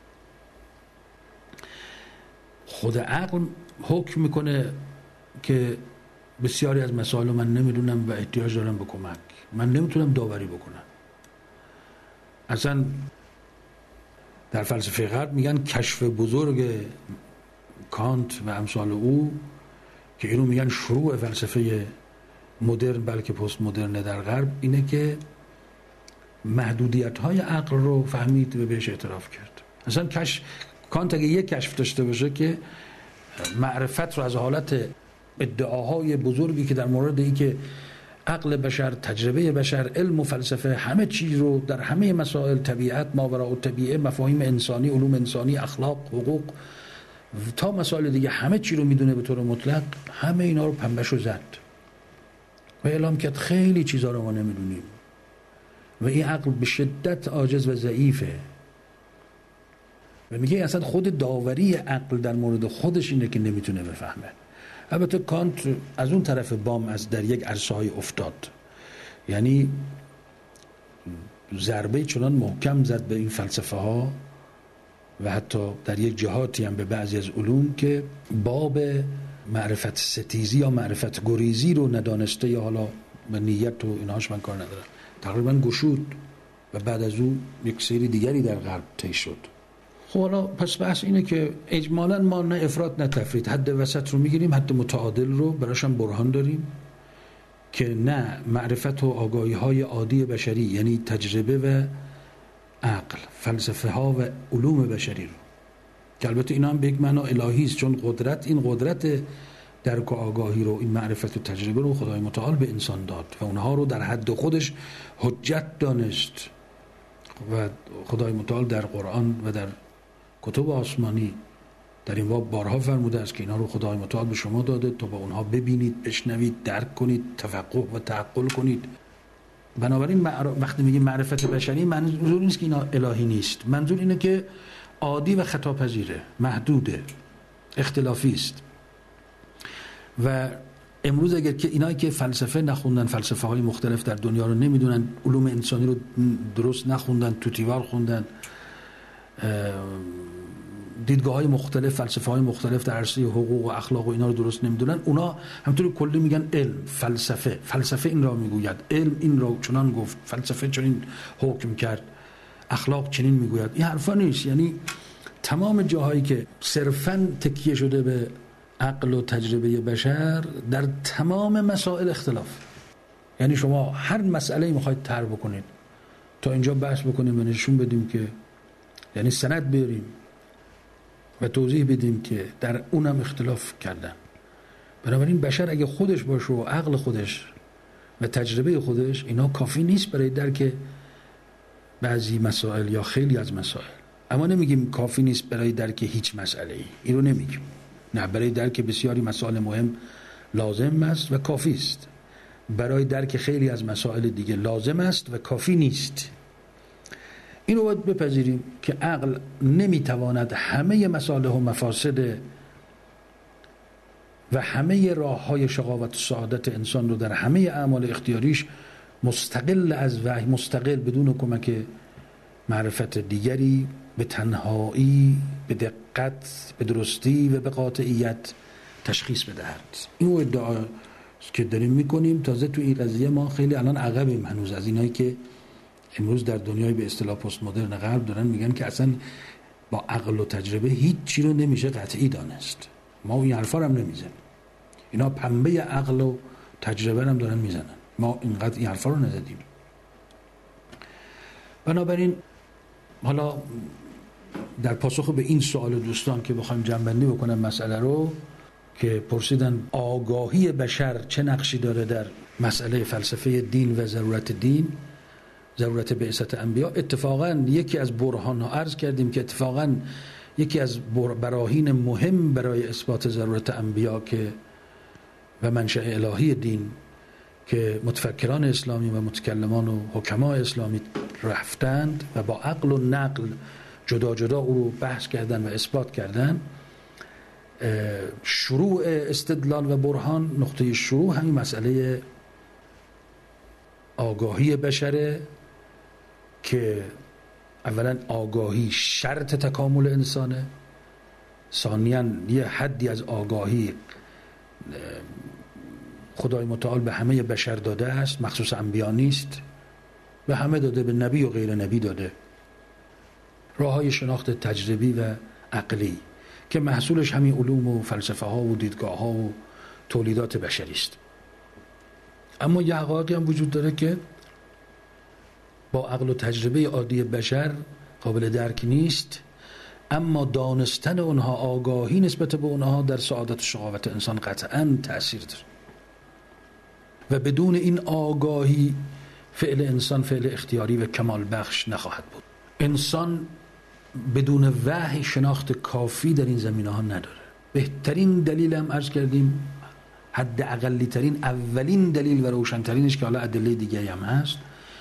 خود عقل حکم میکنه که بسیاری از مسائل من نمیدونم و احتیاج دارم به کمک، من نمیتونم داوری بکنم. اصلا در فلسفه غرب میگن کشف بزرگ کانت و امثال او که اینو میگن شروع فلسفه مدرن بلکه پست مدرن در غرب، اینه که محدودیت های عقل رو فهمید و بهش اعتراف کرد. اصلا کشف کانت اگه یک کشف داشته باشه که معرفت رو از حالت ادعاهای بزرگی که در مورد این که عقل بشر، تجربه بشر، علم و فلسفه، همه چیز رو در همه مسائل، طبیعت، ماوراء الطبیعه، مفاهیم انسانی، علوم انسانی، اخلاق، حقوق تا مسائل دیگه، همه چی رو میدونه به طور مطلق. همه اینا رو پنبهشو زد و اعلام کرد خیلی چیزا رو ما نمیدونیم و این عقل به شدت عاجز و ضعیفه و میگه اصلا خود داوری عقل در مورد خودش اینه که نمیتونه بفهمه. البته کانت از اون طرف بام از در یک عرصه‌های افتاد، یعنی ضربه چنان محکم زد به این فلسفه ها و حتی در یک جهاتی هم به بعضی از علوم که باب معرفت ستیزی یا معرفت گریزی رو ندانسته یا حالا به نیت و اینهاش من کار ندارم، تقریبا گشود و بعد از اون یک سری دیگری در غرب طی شد. خب حالا پس بحث اینه که اجمالا ما نه افراط نه تفرید، حد وسط رو میگیریم، حد متعادل رو براش هم برهان داریم که نه معرفت و آگاهی های عادی بشری یعنی تجربه و عقل، فلسفه ها و علوم بشری رو که البته اینا هم به یک معنا الهی است، چون قدرت این قدرت درک و آگاهی رو، این معرفت و تجربه رو خدای متعال به انسان داد و اونها رو در حد خودش حجت دانست و خدای متعال در قرآن و در کتب آسمانی در این باب بارها فرموده است که اینا رو خدای متعال به شما داده تا با اونها ببینید، بشنوید، درک کنید، تفقه و تعقل کنید. بنابراین وقتی میگیم معرفت بشری منظور نیست که اینا الهی نیست، منظور اینه که عادی و خطاپذیره، محدوده، اختلافی است. و امروز اگر که اینایی که فلسفه نخوندن، فلسفه های مختلف در دنیا رو نمیدونن، علوم انسانی رو درست نخوندن، توتیوار خوندن، دیدگاه های مختلف، فلسفه های مختلف در عرصه حقوق و اخلاق و اینا رو درست نمیدونن، اونا همونطور کلی میگن علم، فلسفه، فلسفه این را میگوید، علم این را چنان گفت، فلسفه چنین حکم کرد، اخلاق چنین میگوید. این حرفا نیست. یعنی تمام جاهایی که صرفاً تکیه شده به عقل و تجربه بشر، در تمام مسائل اختلاف. یعنی شما هر مسئله میخواید طرح بکنید، تا اینجا بحث بکنیم و نشون بدیم که، یعنی سند بیاریم و توضیح بدیم که در اونم اختلاف کردن. بنابراین بشر اگه خودش باشه و عقل خودش و تجربه خودش، اینا کافی نیست برای درک بعضی مسائل یا خیلی از مسائل. اما نمیگیم کافی نیست برای درک هیچ مسئله ای، این رو نمیگیم. نه، برای درک بسیاری مسائل مهم لازم است و کافی است. برای درک خیلی از مسائل دیگه لازم است و کافی نیست. این رو باید بپذیریم که عقل نمیتواند همه مصالح و مفاسد و همه راه های شقاوت و سعادت انسان رو در همه اعمال اختیاریش مستقل از وحی، مستقل بدون کمک معرفت دیگری، به تنهایی، به دقت، به درستی و به قاطعیت تشخیص بدهد. این ادعا که داریم میکنیم. تازه تو این قضیه ما خیلی الان عقبیم هنوز از اینایی که امروز در دنیای به اصطلاح پست مدرن غرب دارن میگن که اصلا با عقل و تجربه هیچ چی رو نمیشه قطعی دانست. ما این حرفا هم نمیزنیم. اینا پنبه عقل و تجربه هم دارن میزنن. ما اینقدر این حرفا رو نزدیم. بنابراین حالا در پاسخ به این سوال دوستان که بخوایم جمع‌بندی بکنم مسئله رو، که پرسیدن آگاهی بشر چه نقشی داره در مسئله فلسفه دین و ضرورت دین، ضرورت بعثت انبیا. اتفاقا یکی از برهان ها عرض کردیم که اتفاقا یکی از براهین مهم برای اثبات ضرورت انبیا که و منشأ الهی دین که متفکران اسلامی و متکلمان و حکما اسلامی رفتند و با عقل و نقل جدا جدا او رو بحث کردن و اثبات کردن، شروع استدلال و برهان، نقطه شروع همین مسئله آگاهی بشره که اولا آگاهی شرط تکامل انسانه، ثانیاً یه حدی از آگاهی خدای متعال به همه بشر داده است، مخصوص انبیا نیست، به همه داده، به نبی و غیر نبی داده. راه‌های شناخت تجربی و عقلی که محصولش همین علوم و فلسفه ها و دیدگاه ها و تولیدات بشری است. اما یه حقایقی هم وجود داره که با عقل و تجربه عادی بشر قابل درک نیست، اما دانستن اونها، آگاهی نسبت به اونها در سعادت و شقاوت انسان قطعاً تأثیر داره. و بدون این آگاهی فعل انسان فعل اختیاری و کمال بخش نخواهد بود. انسان بدون وحی شناخت کافی در این زمینه ها نداره. بهترین دلیل هم عرض کردیم، حد اقلی ترین اولین دلیل و روشنترینش که حالا ادله دیگه هم هست،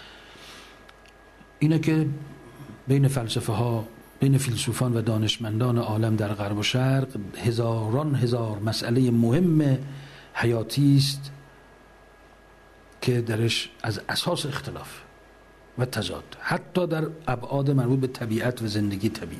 اینه که بین فلسفه ها، بین فیلسوفان و دانشمندان عالم در غرب و شرق هزاران هزار مسئله مهم حیاتی است که درش از اساس اختلاف و تضاد، حتی در ابعاد مربوط به طبیعت و زندگی طبیعی.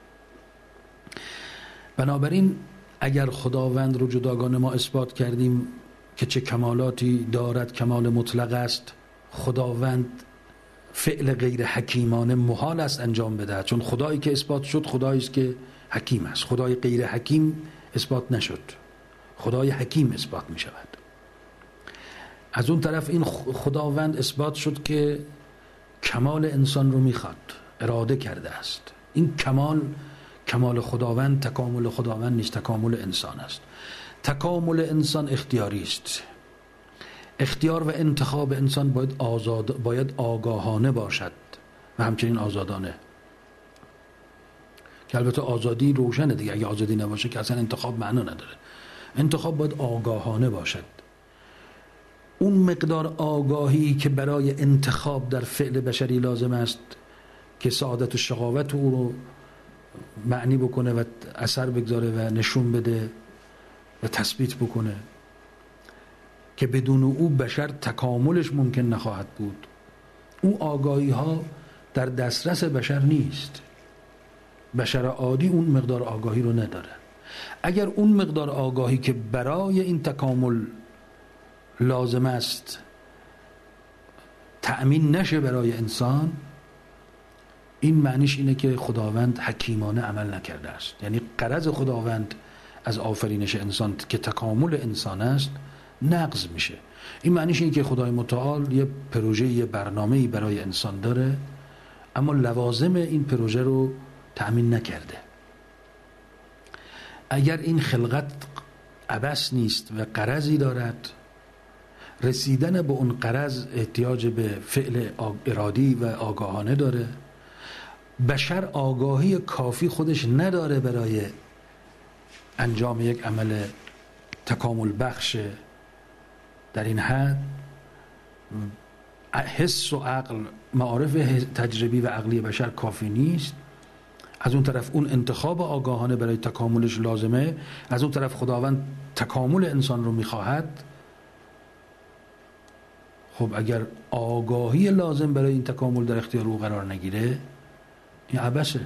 بنابراین اگر خداوند رو جداگانه ما اثبات کردیم که چه کمالاتی دارد، کمال مطلق است، خداوند فعل غیر حکیمانه محال است انجام بدهد، چون خدایی که اثبات شد خدایی است که حکیم است. خدای غیر حکیم اثبات نشد، خدای حکیم اثبات می شود. از اون طرف این خداوند اثبات شد که کمال انسان رو میخواد، اراده کرده است. این کمال کمال خداوند، تکامل خداوند نیست، تکامل انسان است. تکامل انسان اختیاری است. اختیار و انتخاب انسان باید آزاد، باید آگاهانه باشد و همچنین آزادانه، که البته آزادی روشنه دیگه، اگه آزادی نباشه که اصلا انتخاب معنا نداره. انتخاب باید آگاهانه باشد. اون مقدار آگاهی که برای انتخاب در فعل بشری لازم است که سعادت و شقاوت او رو معنی بکنه و اثر بگذاره و نشون بده و تثبیت بکنه، که بدون او بشر تکاملش ممکن نخواهد بود. او آگاهی ها در دسترس بشر نیست. بشر عادی اون مقدار آگاهی رو نداره. اگر اون مقدار آگاهی که برای این تکامل لازم است تأمین نشه برای انسان، این معنیش اینه که خداوند حکیمانه عمل نکرده است. یعنی غرض خداوند از آفرینش انسان که تکامل انسان است نقض میشه. این معنیش اینه که خدای متعال یه پروژه، یه برنامه‌ای برای انسان داره، اما لوازم این پروژه رو تأمین نکرده. اگر این خلقت عبث نیست و غرضی دارد، رسیدن به اون غرض احتیاج به فعل ارادی و آگاهانه داره. بشر آگاهی کافی خودش نداره برای انجام یک عمل تکامل بخش در این حد. حس و عقل، معارف تجربی و عقلی بشر کافی نیست. از اون طرف اون انتخاب آگاهانه برای تکاملش لازمه. از اون طرف خداوند تکامل انسان رو میخواهد. خب اگر آگاهی لازم برای این تکامل در اختیار او قرار نگیره، این عبثه.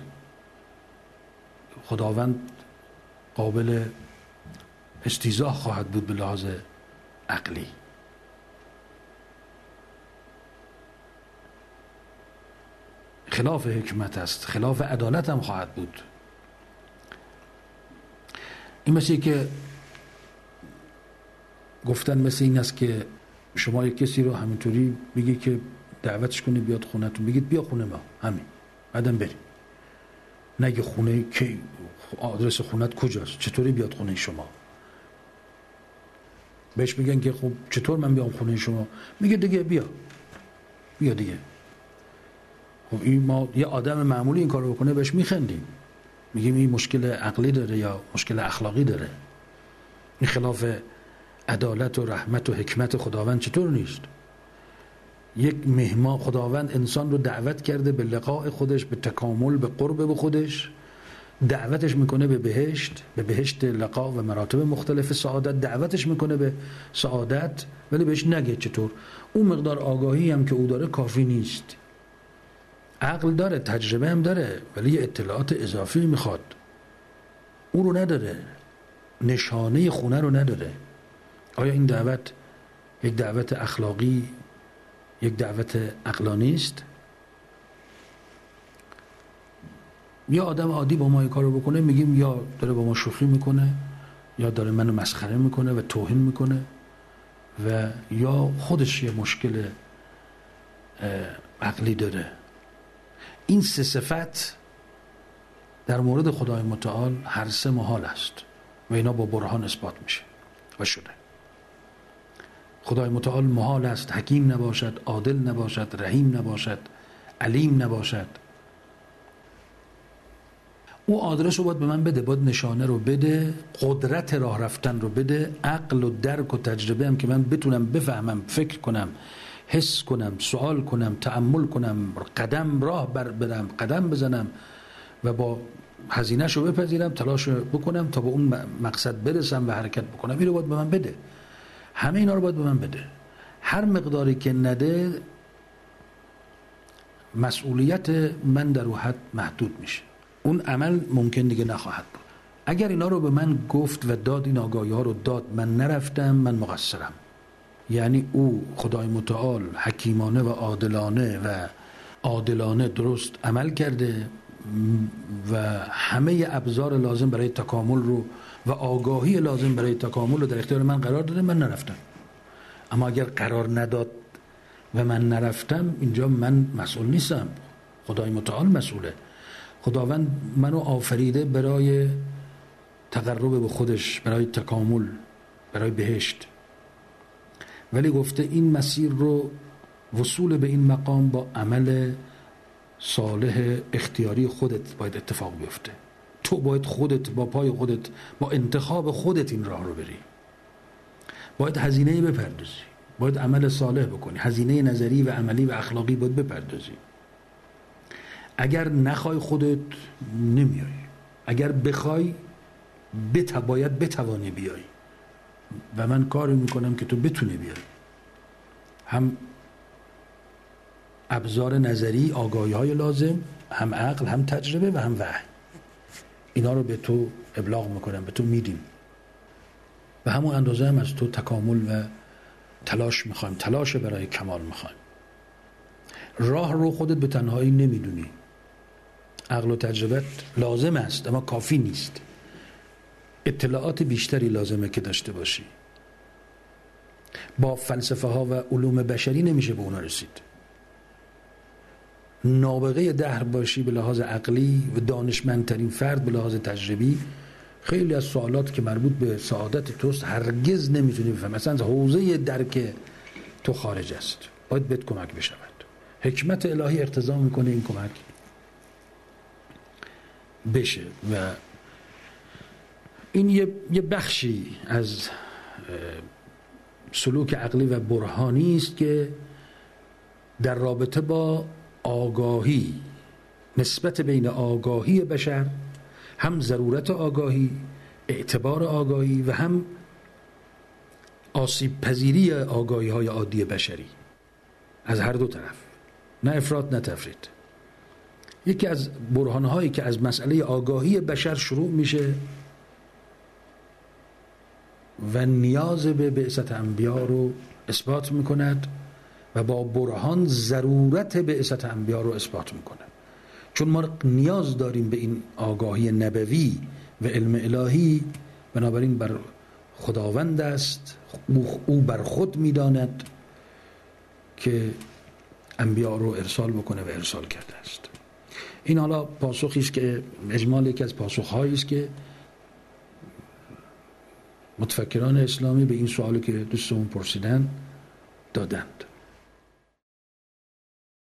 خداوند قابل استیضاح خواهد بود به لحاظ عقلی. خلاف حکمت است، خلاف عدالت هم خواهد بود. این مثل که گفتن مثل این است که شما یک کسی رو همینطوری بگی که دعوتش کنی بیاد خونتون، بگید بیا خونه ما، همین، بعدم بریم. نگه خونه کی، آدرس خونت کجاست، چطوری بیاد خونه شما. بهش میگن که خب چطور من بیام خونه شما، میگه دیگه بیا بیا دیگه. خب این ما یه آدم معمولی این کارو بکنه بهش میخندیم، میگیم این مشکل عقلی داره یا مشکل اخلاقی داره. این خلاف عدالت و رحمت و حکمت خداوند چطور نیست؟ یک مهمان، خداوند انسان رو دعوت کرده به لقاء خودش، به تکامل، به قرب به خودش، دعوتش میکنه به بهشت، به بهشت لقاء و مراتب مختلف سعادت، دعوتش میکنه به سعادت، ولی بهش نگه چطور. اون مقدار آگاهی هم که او داره کافی نیست. عقل داره، تجربه هم داره، ولی اطلاعات اضافی میخواد. او رو نداره، نشانه خونه رو نداره. آیا این دعوت یک دعوت اخلاقی، یک دعوت عقلانی است؟ یا آدم عادی با ما این کارو بکنه میگیم یا داره با ما شوخی میکنه، یا داره منو مسخره میکنه و توهین میکنه، و یا خودش یه مشکل عقلی داره. این سه صفت در مورد خدای متعال هر سه محال است و اینا با برهان اثبات میشه و شده. خدای متعال محال است حکیم نباشد، عادل نباشد، رحیم نباشد، علیم نباشد. او آدرس رو باید به من بده، باید نشانه رو بده، قدرت راه رفتن رو بده، عقل و درک و تجربه هم که من بتونم بفهمم، فکر کنم، حس کنم، سوال کنم، تأمل کنم، قدم راه بر برم، قدم بزنم و با هزینه‌شو بپذیرم، تلاش بکنم تا به اون مقصد برسم و حرکت بکنم. این رو باید به من بده. همه اینا رو باید به من بده. هر مقداری که نده مسئولیت من در اون حد محدود میشه. اون عمل ممکن دیگه نخواهد بود. اگر اینا رو به من گفت و داد، این آگاهی ها رو داد، من نرفتم، من مقصرم. یعنی او خدای متعال حکیمانه و عادلانه و عادلانه درست عمل کرده و همه ابزار لازم برای تکامل رو و آگاهی لازم برای تکامل رو در اختیار من قرار داده، من نرفتم. اما اگر قرار نداد و من نرفتم، اینجا من مسئول نیستم، خدای متعال مسئوله. خداوند منو آفریده برای تقرب به خودش، برای تکامل، برای بهشت، ولی گفته این مسیر رو، وصول به این مقام با عمل صالح اختیاری خودت باید اتفاق بیفته. تو باید خودت با پای خودت، با انتخاب خودت این راه رو بری. باید هزینه‌ای بپردازی، باید عمل صالح بکنی، هزینه نظری و عملی و اخلاقی باید بپردازی. اگر نخوای خودت نمیای، اگر بخوای بت باید بتوانی بیای و من کاری میکنم که تو بتونی بیای. هم ابزار نظری، آگاهی های لازم، هم عقل، هم تجربه و هم وحی، اینا رو به تو ابلاغ میکنم، به تو میدیم و همون اندازه هم از تو تکامل و تلاش میخوایم، تلاش برای کمال میخوایم. راه رو خودت به تنهایی نمیدونی، عقل و تجربه لازم است اما کافی نیست. اطلاعات بیشتری لازمه که داشته باشی. با فلسفه ها و علوم بشری نمیشه به اونا رسید. نابغه دهر باشی به لحاظ عقلی و دانشمندترین فرد به لحاظ تجربی، خیلی از سوالات که مربوط به سعادت توست هرگز نمیتونی بفهمی. مثلا حوزه درک تو خارج است، باید بهت کمک بشود. حکمت الهی اقتضا میکنه این کمک بشه و این یه, یه بخشی از سلوک عقلی و برهانی است که در رابطه با آگاهی، نسبت بین آگاهی بشر، هم ضرورت آگاهی، اعتبار آگاهی و هم آسیب پذیری آگاهی های عادی بشری، از هر دو طرف، نه افراط نه تفرید. یکی از برهانهایی که از مسئله آگاهی بشر شروع میشه و نیاز به بعثت انبیا رو اثبات میکند و با برهان ضرورت بعثت انبیا رو اثبات میکنه. چون ما نیاز داریم به این آگاهی نبوی و علم الهی، بنابراین بر خداوند است، او بر خود میداند که انبیا رو ارسال بکنه و ارسال کرده است. این حالا پاسخی است که اجمال یکی از پاسخ‌هایی است که متفکران اسلامی به این سوالی که دوستمون پرسیدن دادند.